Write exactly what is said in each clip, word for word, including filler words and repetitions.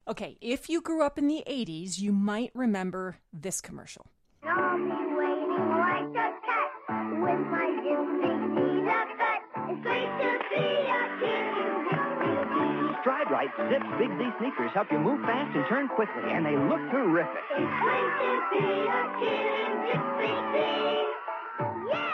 Okay, if you grew up in the eighties, you might remember this commercial. I'll be waiting like a cat with my gypsy feet a cut. It's great to see a kid in gypsy. Stride Right Zips Big D sneakers help you move fast and turn quickly, and they look terrific. It's great to see a kid in gypsy feet. Yeah!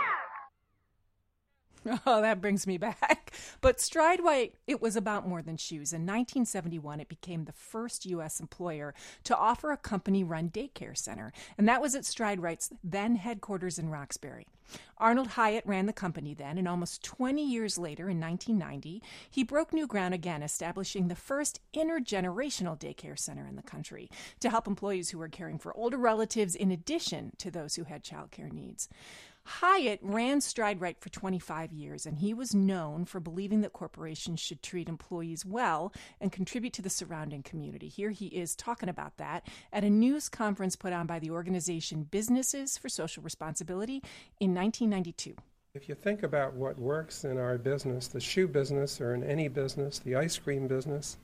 Oh, that brings me back. But Stride Right, it was about more than shoes. In nineteen seventy-one, it became the first U S employer to offer a company-run daycare center, and that was at Stride Right's then headquarters in Roxbury. Arnold Hyatt ran the company then, and almost twenty years later, in nineteen ninety, he broke new ground again, establishing the first intergenerational daycare center in the country to help employees who were caring for older relatives in addition to those who had childcare needs. Hyatt ran Stride Right for twenty-five years, and he was known for believing that corporations should treat employees well and contribute to the surrounding community. Here he is talking about that at a news conference put on by the organization Businesses for Social Responsibility in nineteen ninety-two. If you think about what works in our business, the shoe business or in any business, the ice cream business,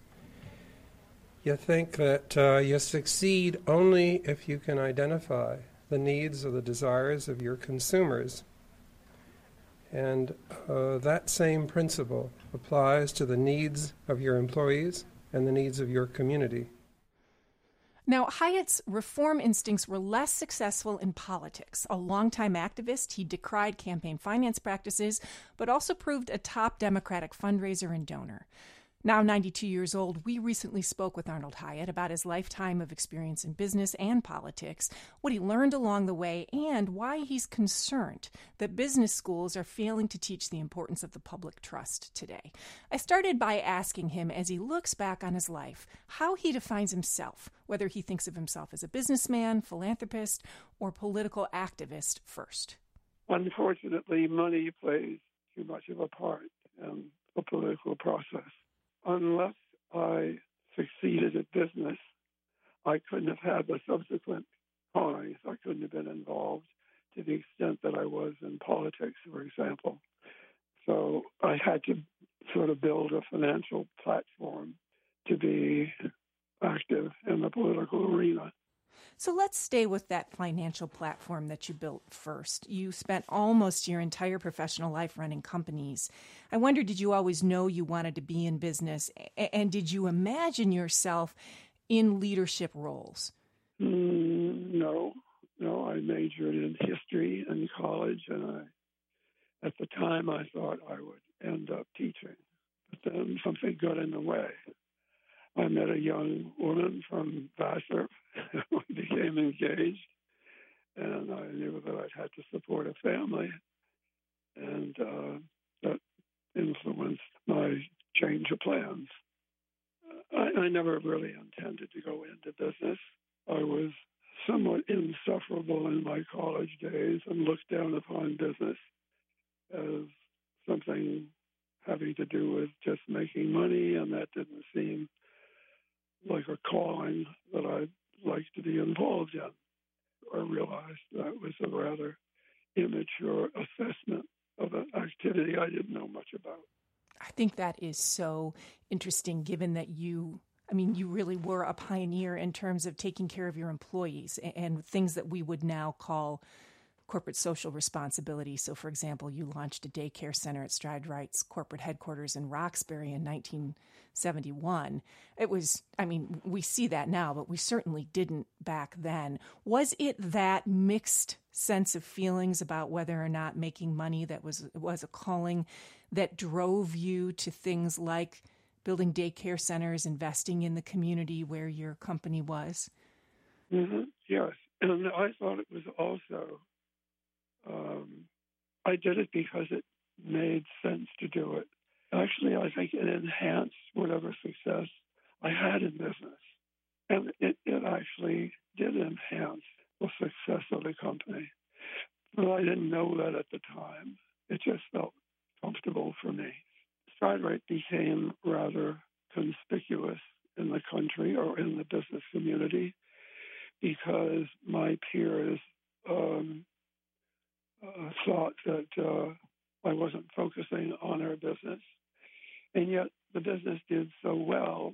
you think that uh, you succeed only if you can identify the needs or the desires of your consumers. And uh, that same principle applies to the needs of your employees and the needs of your community. Now, Hyatt's reform instincts were less successful in politics. A longtime activist, he decried campaign finance practices, but also proved a top Democratic fundraiser and donor. Now ninety-two years old, we recently spoke with Arnold Hyatt about his lifetime of experience in business and politics, what he learned along the way, and why he's concerned that business schools are failing to teach the importance of the public trust today. I started by asking him, as he looks back on his life, how he defines himself, whether he thinks of himself as a businessman, philanthropist, or political activist first. Unfortunately, money plays too much of a part in the political process. Unless I succeeded at business, I couldn't have had the subsequent callings. I couldn't have been involved to the extent that I was in politics, for example. So I had to sort of build a financial platform to be active in the political arena. So let's stay with that financial platform that you built first. You spent almost your entire professional life running companies. I wonder, did you always know you wanted to be in business? And did you imagine yourself in leadership roles? Mm, no, no. I majored in history in college, and I, at the time I thought I would end up teaching. But then something got in the way. I met a young woman from Vassar. We became engaged, and I knew that I'd had to support a family, and uh, that influenced my change of plans. I, I never really intended to go into business. I was somewhat insufferable in my college days and looked down upon business as something having to do with just making money, and that didn't seem like a calling that I'd like to be involved in. I realized that was a rather immature assessment of an activity I didn't know much about. I think that is so interesting, given that you, I mean, you really were a pioneer in terms of taking care of your employees and things that we would now call corporate social responsibility. So, for example, you launched a daycare center at Stride Right's corporate headquarters in Roxbury in nineteen seventy-one. It was, I mean, we see that now, but we certainly didn't back then. Was it that mixed sense of feelings about whether or not making money that was was a calling that drove you to things like building daycare centers, investing in the community where your company was? Mm-hmm. Yes, and I thought it was also Um, I did it because it made sense to do it. Actually, I think it enhanced whatever success I had in business. And it, it actually did enhance the success of the company. But I didn't know that at the time. It just felt comfortable for me. Stride Right became rather conspicuous in the country or in the business community because my peers um, Uh, thought that uh, I wasn't focusing on our business. And yet the business did so well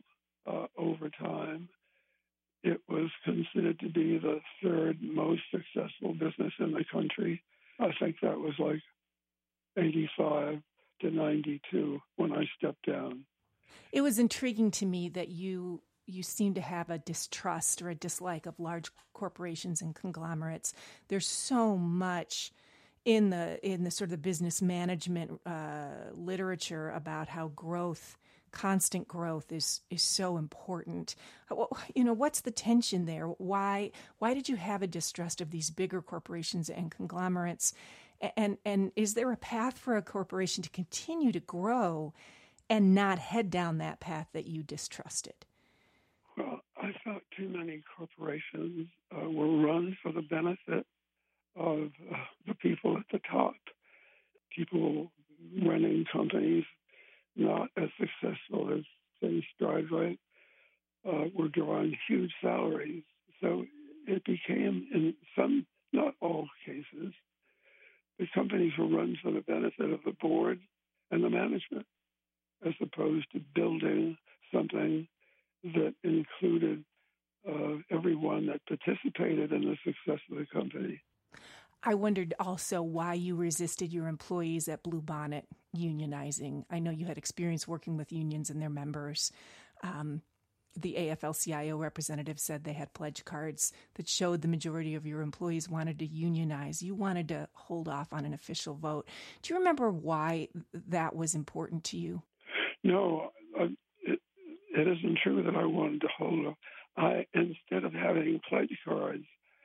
uh, over time. It was considered to be the third most successful business in the country. I think that was like eighty-five to ninety-two when I stepped down. It was intriguing to me that you you seem to have a distrust or a dislike of large corporations and conglomerates. There's so much in the in the sort of the business management uh, literature about how growth, constant growth, is is so important. You know, what's the tension there? Why why did you have a distrust of these bigger corporations and conglomerates? And and is there a path for a corporation to continue to grow and not head down that path that you distrusted? Well, I thought too many corporations uh, were run for the benefit of uh, the people at the top. People running companies not as successful as, say, StrideRite uh, were drawing huge salaries. So it became, in some, not all cases, the companies were run for the benefit of the board and the management, as opposed to building something that included uh, everyone that participated in the success of the company. I wondered also why you resisted your employees at Bluebonnet unionizing. I know you had experience working with unions and their members. Um, the A F L C I O representative said they had pledge cards that showed the majority of your employees wanted to unionize. You wanted to hold off on an official vote. Do you remember why that was important to you? No, uh, it, it isn't true that I wanted to hold off. I, instead of having pledge cards,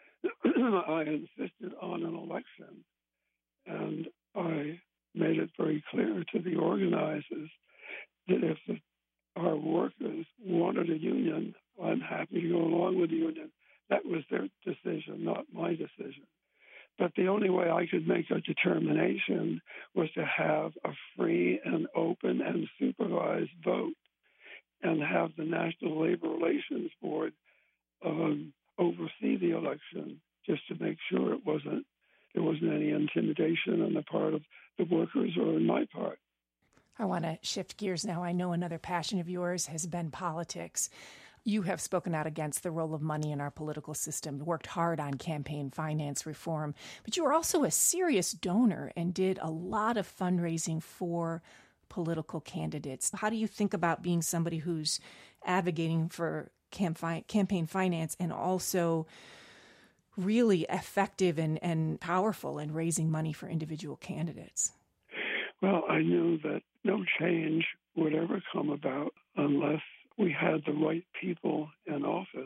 I insisted on an election, and I made it very clear to the organizers that if the, our workers wanted a union, I'm happy to go along with the union. That was their decision, not my decision. But the only way I could make a determination was to have a free and open and supervised vote and have the National Labor Relations Board um, oversee the election, just to make sure it wasn't there wasn't any intimidation on the part of the workers or on my part. I want to shift gears now. I know another passion of yours has been politics. You have spoken out against the role of money in our political system, worked hard on campaign finance reform, but you were also a serious donor and did a lot of fundraising for political candidates. How do you think about being somebody who's advocating for campaign finance and also really effective and, and powerful in raising money for individual candidates? Well, I knew that no change would ever come about unless we had the right people in office.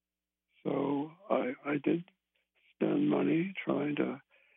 So I, I did spend money trying to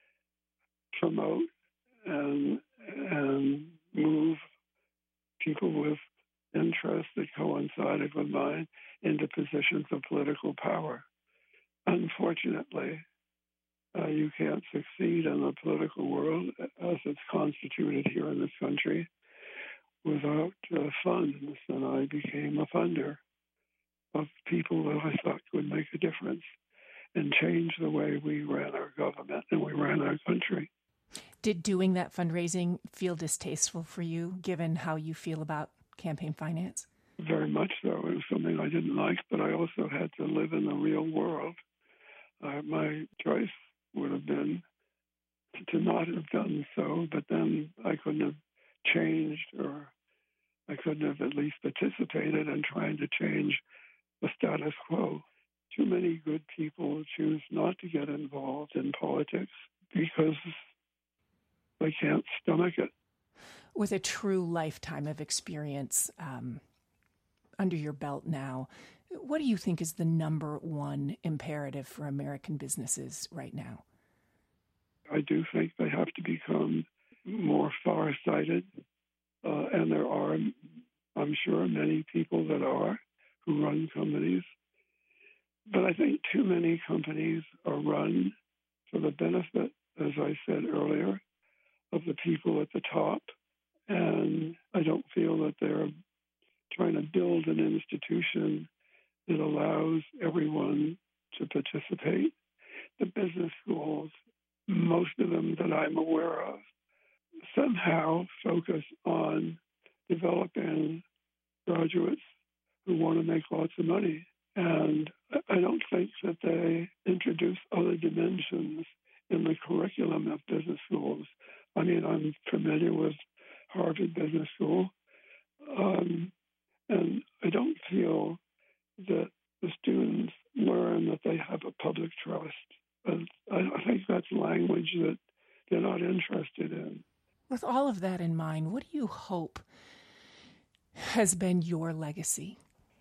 promote and and move people with interests that coincided with mine into positions of political power. Unfortunately, uh, you can't succeed in the political world as it's constituted here in this country without uh, funds, and I became a funder of people that I thought would make a difference and change the way we ran our government and we ran our country. Did doing that fundraising feel distasteful for you, given how you feel about campaign finance? Very much so. It was something I didn't like, but I also had to live in the real world. Uh, my choice would have been to not have done so, but then I couldn't have changed, or I couldn't have at least participated in trying to change the status quo. Too many good people choose not to get involved in politics because they can't stomach it. With a true lifetime of experience um, under your belt now, what do you think is the number one imperative for American businesses right now? I do think they have to become more far-sighted, uh, and there are, I'm sure, many people that are who run companies. But I think too many companies are run for the benefit, as I said earlier, of the people at the top. And I don't feel that they're trying to build an institution that allows everyone to participate. The business schools, most of them that I'm aware of, somehow focus on developing graduates who want to make lots of money. And I don't think that they introduce other dimensions in the curriculum of business schools. I mean, I'm familiar with Harvard Business School, um, and I don't feel that the students learn that they have a public trust. But I think that's language that they're not interested in. With all of that in mind, what do you hope has been your legacy?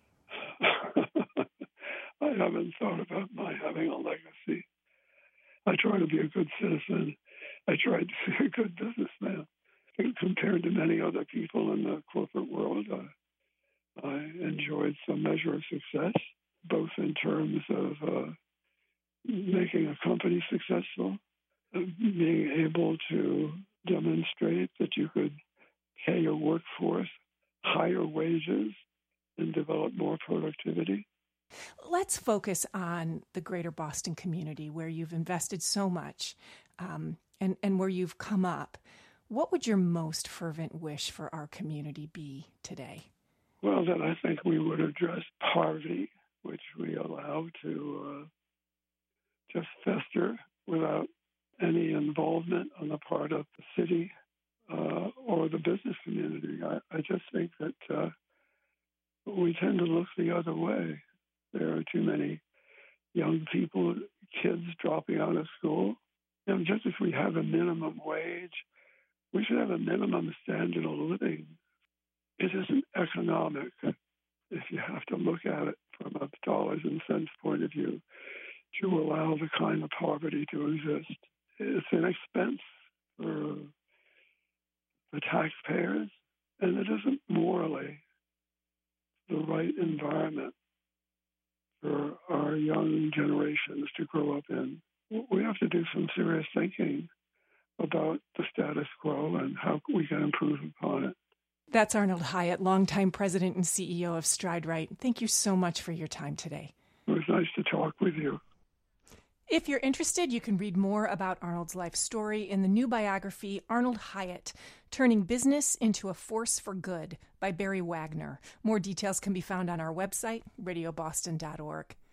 I haven't thought about my having a legacy. I try to be a good citizen. I tried to be a good businessman. Compared to many other people in the corporate world, I, I enjoyed some measure of success, both in terms of uh, making a company successful, uh, being able to demonstrate that you could pay your workforce higher wages and develop more productivity. Let's focus on the greater Boston community where you've invested so much um, and, and where you've come up. What would your most fervent wish for our community be today? Well, that I think we would address poverty, which we allow to uh, just fester without any involvement on the part of the city uh, or the business community. I, I just think that uh, we tend to look the other way. There are too many young people, kids dropping out of school. And just as we have a minimum wage, we should have a minimum standard of living. It isn't economic if you have to look at it from a dollars and cents point of view to allow the kind of poverty to exist. It's an expense for the taxpayers, and it isn't morally the right environment for our young generations to grow up in. We have to do some serious thinking about the status quo and how we can improve upon it. That's Arnold Hiatt, longtime president and C E O of StrideRight. Thank you so much for your time today. It was nice to talk with you. If you're interested, you can read more about Arnold's life story in the new biography, Arnold Hiatt, Turning Business into a Force for Good by Barry Wagner. More details can be found on our website, radio boston dot org.